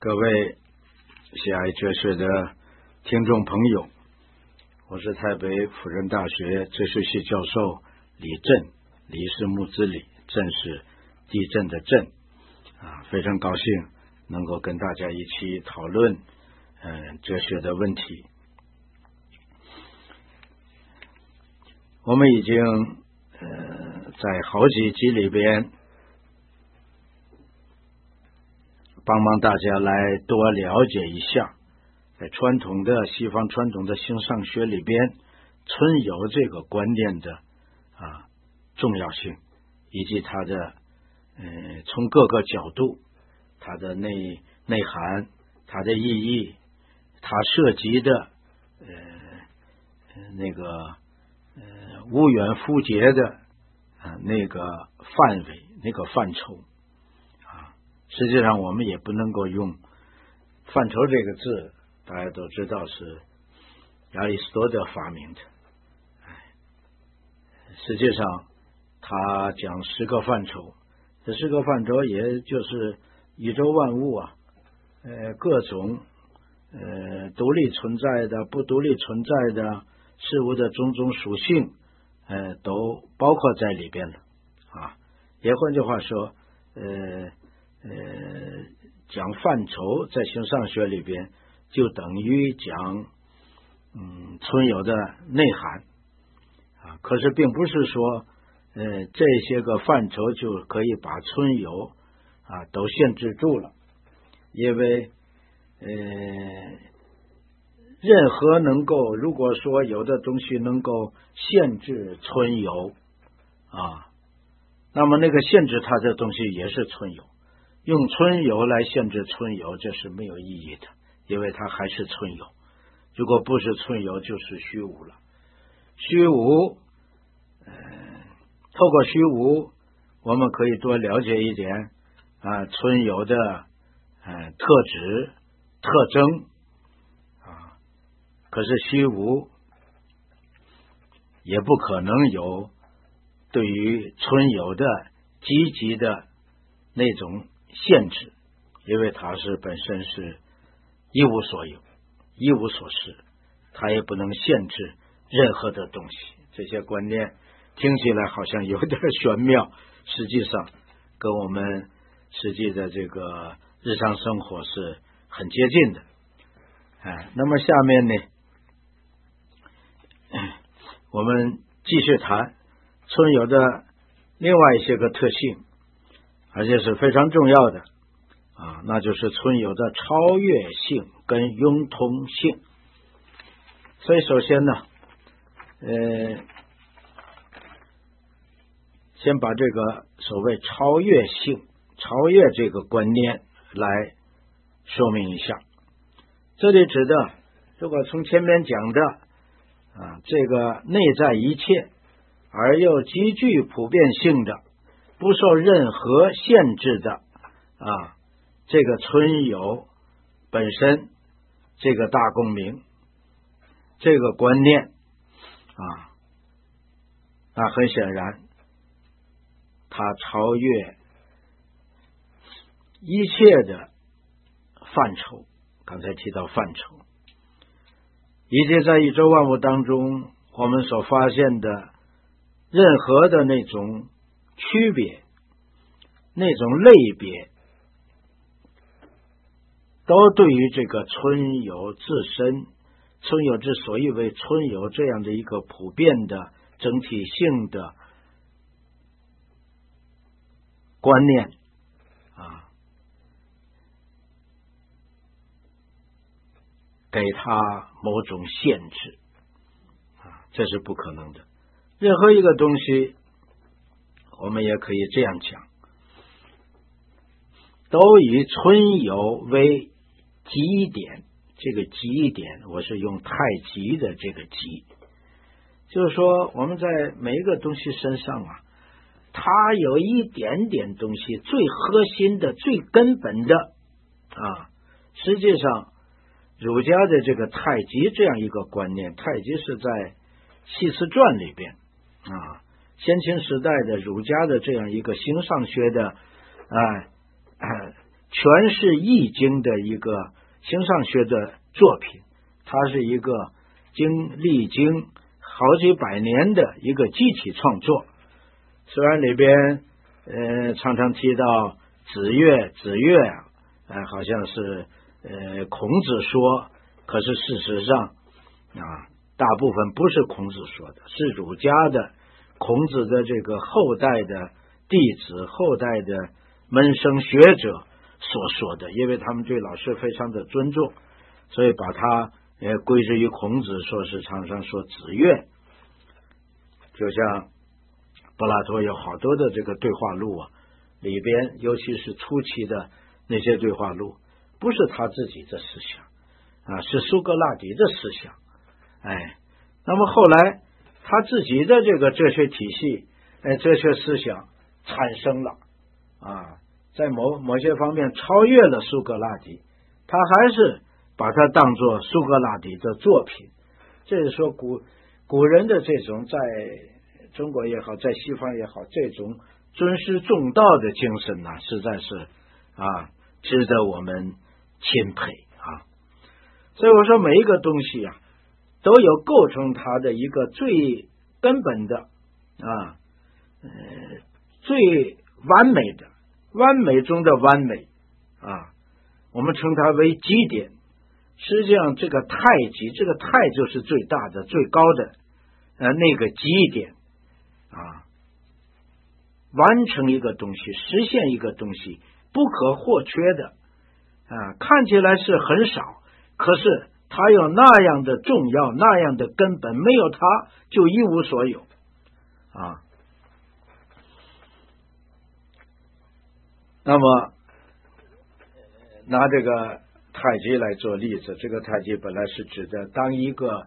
各位喜爱哲学的听众朋友，我是台北辅仁大学哲学系教授李震，李是木子李，震是地震的震非常高兴能够跟大家一起讨论哲学的问题。我们已经在好几集里边帮忙大家来多了解一下在西方传统的形上学里边存有这个观念的重要性，以及它的从各个角度它的内涵，它的意义，它涉及的无远弗届的那个范围，那个范畴实际上我们也不能够用范畴这个字，大家都知道是亚里士多德发明的。实际上他讲10个范畴，这10个范畴也就是宇宙万物各种独立存在的不独立存在的事物的种种属性都包括在里边了也换句话说讲范畴在形上学里边就等于讲存有的内涵可是并不是说这些个范畴就可以把存有都限制住了，因为任何如果说有的东西能够限制存有那么那个限制它的东西也是存有，用存有来限制存有，这是没有意义的，因为它还是存有，如果不是存有就是虚无了。虚无透过虚无我们可以多了解一点存有的特质特征可是虚无也不可能有对于存有的积极的那种限制，因为它是本身是一无所有一无所失，它也不能限制任何的东西。这些观念听起来好像有点玄妙，实际上跟我们实际的这个日常生活是很接近的那么下面呢我们继续谈存有的另外一些个特性，而且是非常重要的那就是存有的超越性跟永通性。所以首先呢先把这个所谓超越性超越这个观念来说明一下。这里指的如果从前面讲的这个内在一切而又极具普遍性的不受任何限制的这个存有本身这个大公明这个观念那很显然它超越一切的范畴，刚才提到范畴，以及在宇宙万物当中我们所发现的任何的那种区别那种类别都对于这个存有自身存有之所以为存有这样的一个普遍的整体性的观念给它某种限制这是不可能的。任何一个东西我们也可以这样讲，都以存有为极点，这个极点我是用太极的这个极，就是说我们在每一个东西身上它有一点点东西最核心的最根本的实际上儒家的这个太极这样一个观念，太极是在《系辞传》里边先秦时代的儒家的这样一个形上学的全是易经的一个形上学的作品，它是一个历经好几百年的一个集体创作。虽然里边常常提到子曰好像是孔子说，可是事实上大部分不是孔子说的，是儒家的孔子的这个后代的弟子、后代的门生学者所说的，因为他们对老师非常的尊重，所以把它归之于孔子，说是常常说子曰。就像柏拉图有好多的这个对话录里边尤其是初期的那些对话录，不是他自己的思想是苏格拉底的思想。那么后来他自己的这个哲学体系哲学思想产生了在某些方面超越了苏格拉底，他还是把它当作苏格拉底的作品。这是说古人的这种在中国也好，在西方也好，这种尊师重道的精神呢，实在是值得我们钦佩所以我说每一个东西都有构成它的一个最根本的最完美的完美中的完美我们称它为基点。实际上这个太极，这个太就是最大的最高的那个基点完成一个东西，实现一个东西不可或缺的看起来是很少，可是它有那样的重要，那样的根本，没有它就一无所有那么拿这个太极来做例子，这个太极本来是指的当一个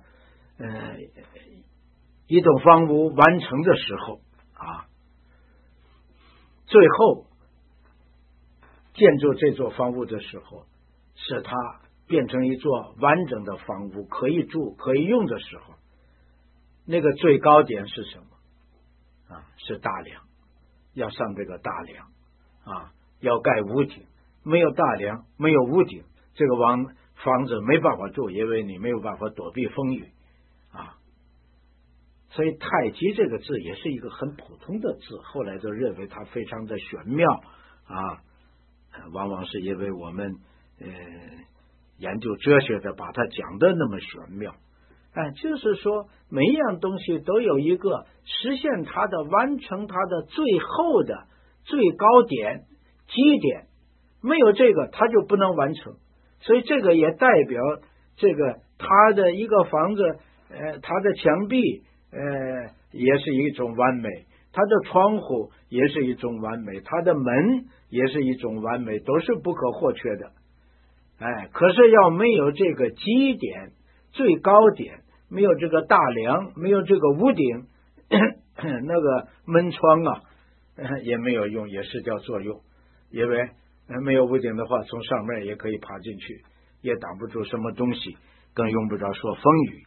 一栋房屋完成的时候最后建筑这座房屋的时候，使它变成一座完整的房屋，可以住可以用的时候，那个最高点是什么是大梁，要上这个大梁要盖屋顶，没有大梁没有屋顶，这个房子没办法住，因为你没有办法躲避风雨所以太极这个字也是一个很普通的字，后来就认为它非常的玄妙往往是因为我们研究哲学的把它讲的那么玄妙就是说每一样东西都有一个实现它的完成它的最后的最高点基点，没有这个它就不能完成。所以这个也代表这个它的一个房子它的墙壁也是一种完美，它的窗户也是一种完美，它的门也是一种完美，都是不可或缺的可是要没有这个基点最高点，没有这个大梁，没有这个屋顶那个门窗也没有用，也失掉作用，因为没有屋顶的话，从上面也可以爬进去，也挡不住什么东西，更用不着说风雨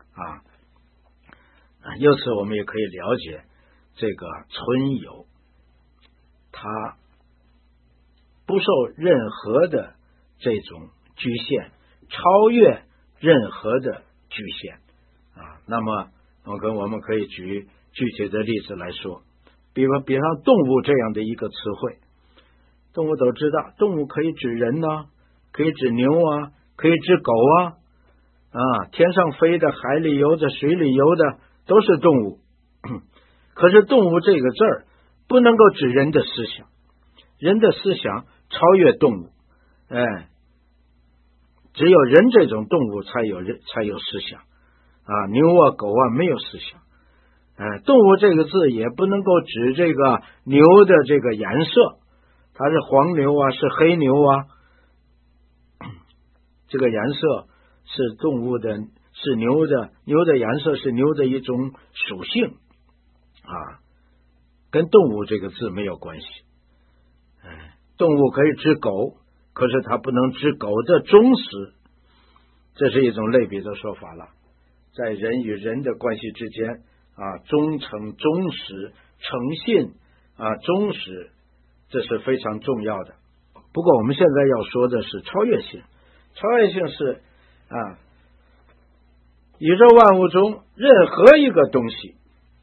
由此我们也可以了解这个存有它不受任何的这种局限，超越任何的局限那么我们可以举具体的例子来说，比方动物这样的一个词汇，动物都知道，动物可以指人可以指牛可以指狗天上飞的，海里游的，水里游的都是动物可是动物这个字儿不能够指人的思想，人的思想超越动物只有人这种动物才有思想牛狗没有思想动物这个字也不能够指这个牛的这个颜色，它是黄牛是黑牛这个颜色是动物的，是牛的颜色是牛的一种属性跟动物这个字没有关系动物可以指狗，可是它不能指狗的忠实，这是一种类比的说法了。在人与人的关系之间忠诚、忠实、诚信忠实，这是非常重要的。 不过我们现在要说的是超越性。超越性是宇宙万物中任何一个东西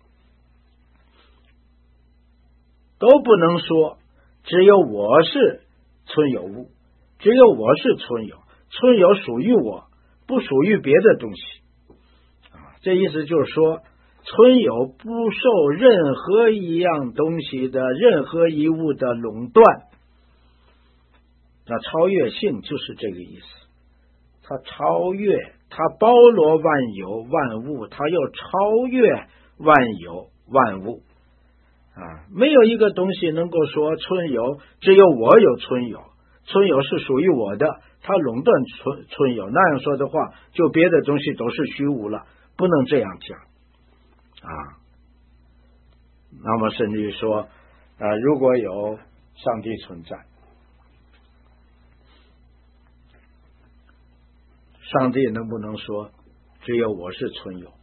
都不能说只有我是存有物，只有我是存有，存有属于我，不属于别的东西。这意思就是说，存有不受任何一样东西的任何一物的垄断。那超越性就是这个意思，它超越，它包罗万有万物，它又超越万有万物没有一个东西能够说存有只有我有存有，存有是属于我的，它垄断存有，那样说的话，就别的东西都是虚无了，不能这样讲那么甚至于说如果有上帝存在，上帝能不能说只有我是存有？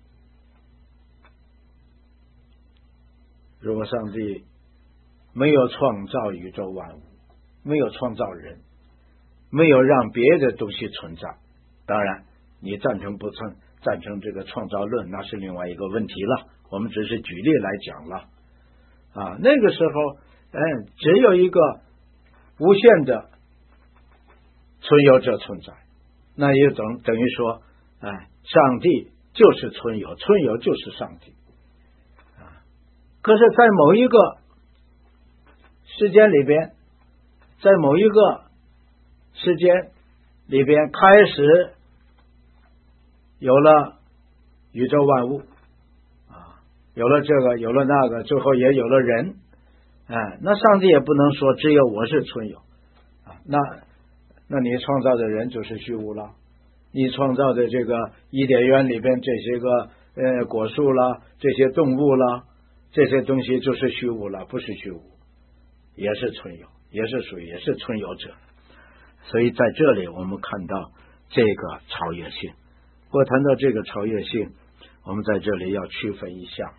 如果上帝没有创造宇宙万物，没有创造人，没有让别的东西存在，当然你赞成不赞成这个创造论，那是另外一个问题了，我们只是举例来讲了那个时候只有一个无限的存有者存在，那也等于说上帝就是存有，存有就是上帝可是在某一个时间里边，在某一个时间里边开始有了宇宙万物有了这个有了那个，最后也有了人那上帝也不能说只有我是存有那你创造的人就是虚无了，你创造的这个伊甸园里边这些个果树啦，这些动物啦，这些东西就是虚无了，不是虚无，也是存有，也是属于也是存有者。所以在这里我们看到这个超越性。我谈到这个超越性，我们在这里要区分一下。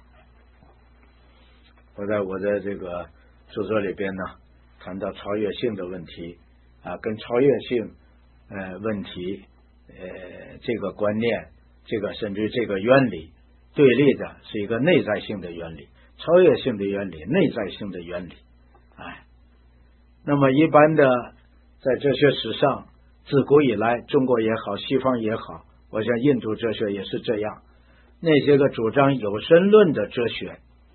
我在我的这个著作里边呢，谈到超越性的问题跟超越性问题这个观念，这个甚至这个原理对立的是一个内在性的原理，超越性的原理，内在性的原理那么一般的在哲学史上，自古以来，中国也好，西方也好，我想印度哲学也是这样，那些个主张有神论的哲学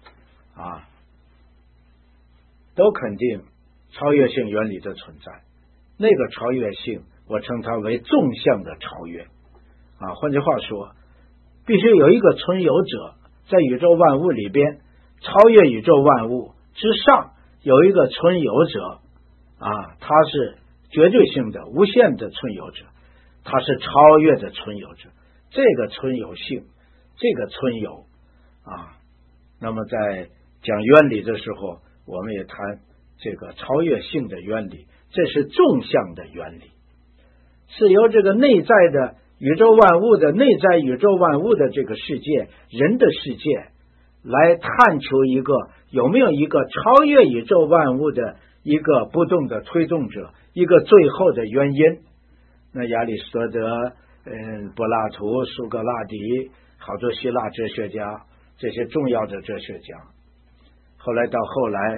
都肯定超越性原理的存在。那个超越性我称它为纵向的超越换句话说，必须有一个存有者在宇宙万物里边超越宇宙万物之上，有一个存有者他是绝对性的无限的存有者，他是超越的存有者。这个存有性，这个存有那么在讲原理的时候，我们也谈这个超越性的原理，这是纵向的原理，是由这个内在的宇宙万物的内在宇宙万物的这个世界，人的世界来探求一个有没有一个超越宇宙万物的一个不动的推动者，一个最后的原因。那亚里士多德柏拉图、苏格拉底，好多希腊哲学家，这些重要的哲学家，后来到后来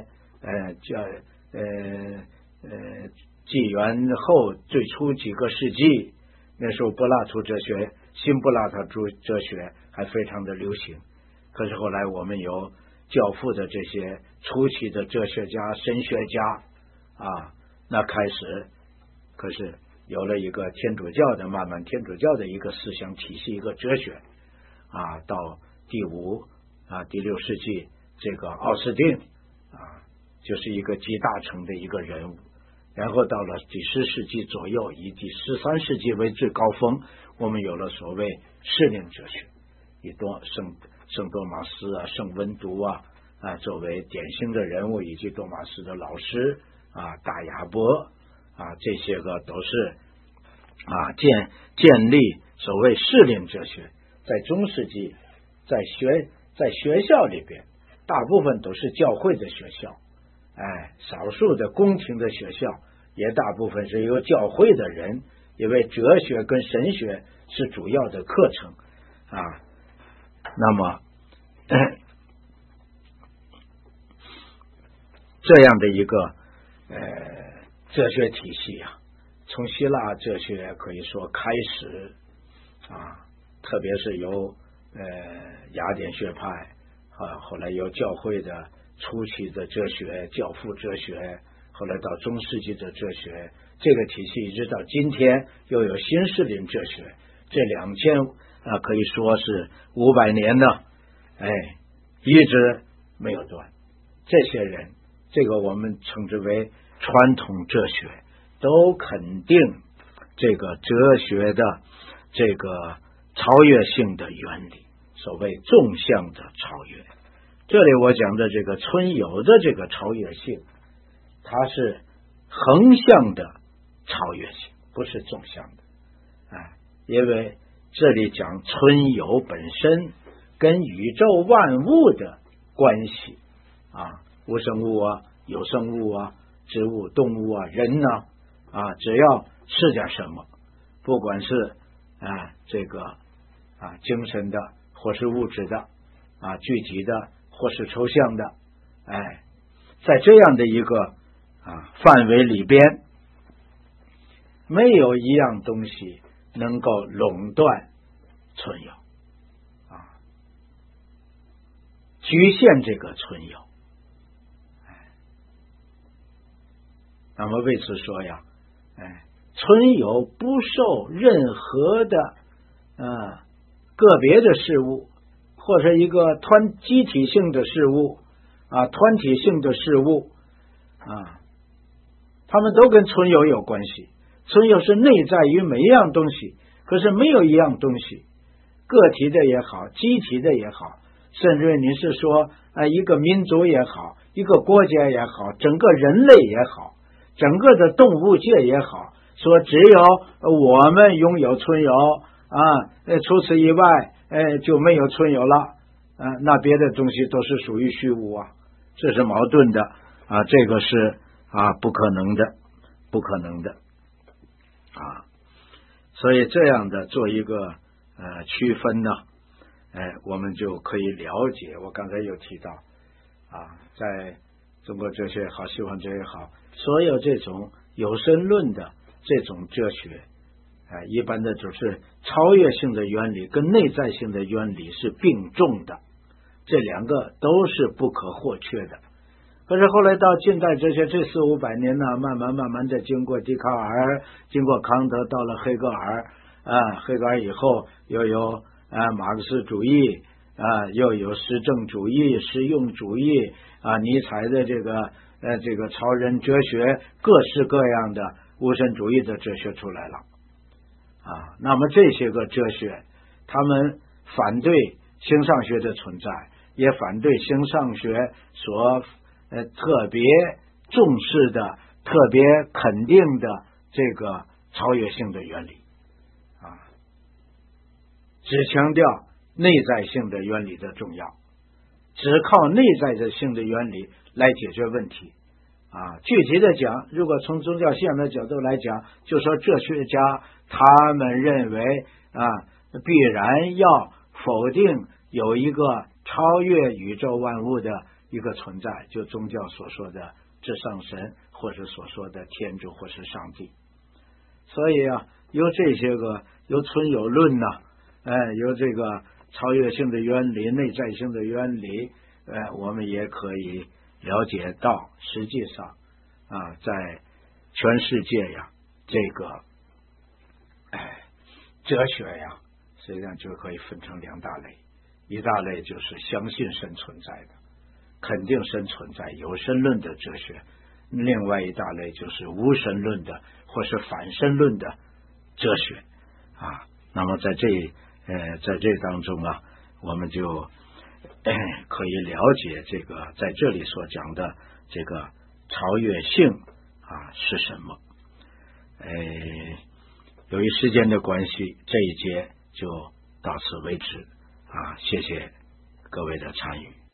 纪元后最初几个世纪，那时候柏拉图哲学，新柏拉图哲学还非常的流行。可是后来我们有教父的这些初期的哲学家、神学家那开始可是有了一个天主教的，慢慢天主教的一个思想体系，一个哲学到第第6世纪，这个奥斯定就是一个集大成的一个人物。然后到了第10世纪左右，以第13世纪为最高峰，我们有了所谓适龄哲学，以圣多马斯圣文笃作为典型的人物，以及多马斯的老师大亚伯这些个都是建立所谓适龄哲学。在中世纪，在学校里边，大部分都是教会的学校少数的宫廷的学校也大部分是由教会的人，因为哲学跟神学是主要的课程啊。那么这样的一个哲学体系啊，从希腊哲学可以说开始啊，特别是由雅典学派啊，后来由教会的初期的哲学、教父哲学，后来到中世纪的哲学，这个体系一直到今天，又有新士林哲学，这2000可以说是500年的，一直没有断。这些人，这个我们称之为传统哲学，都肯定这个哲学的这个超越性的原理，所谓纵向的超越。这里我讲的这个存有的这个超越性，它是横向的超越性，不是纵向的。因为这里讲存有本身跟宇宙万物的关系啊，无生物啊，有生物啊，植物、动物啊，人呢只要是点什么，不管是这个精神的或是物质的具体的或是抽象的，在这样的一个范围里边，没有一样东西能够垄断存有局限这个存有。那么为此说呀，存有不受任何的个别的事物，或者一个集体性的事物团体性的事物它们都跟存有有关系。存有是内在于每一样东西，可是没有一样东西，个体的也好，集体的也好，甚至你是说一个民族也好，一个国家也好，整个人类也好，整个的动物界也好，说只有我们拥有存有除此以外就没有存有了那别的东西都是属于虚无这是矛盾的这个是不可能的所以这样的做一个区分呢，我们就可以了解。我刚才有提到在中国哲学也好，西方哲学也好，所有这种有神论的这种哲学一般的就是超越性的原理跟内在性的原理是并重的，这两个都是不可或缺的。可是后来到近代哲学这400-500年呢，慢慢的经过笛卡尔，经过康德，到了黑格尔黑格尔以后又有马克思主义又有实证主义、实用主义尼采的这个超人哲学，各式各样的无神主义的哲学出来了那么这些个哲学，他们反对形上学的存在，也反对形上学所特别重视的、特别肯定的这个超越性的原理只强调内在性的原理的重要，只靠内在性的原理来解决问题具体的讲，如果从宗教信仰的角度来讲，就说哲学家他们认为必然要否定有一个超越宇宙万物的一个存在，就宗教所说的至上神，或是所说的天主或是上帝。所以有这些个有存有论有这个超越性的原理、内在性的原理我们也可以了解到，实际上在全世界这个哲学实际上就可以分成2大类，一大类就是相信神存在的，肯定神存在，有神论的哲学；另外一大类就是无神论的或是反神论的哲学那么在这当中我们就可以了解这个在这里所讲的这个超越性是什么。由于时间的关系，这一节就到此为止谢谢各位的参与。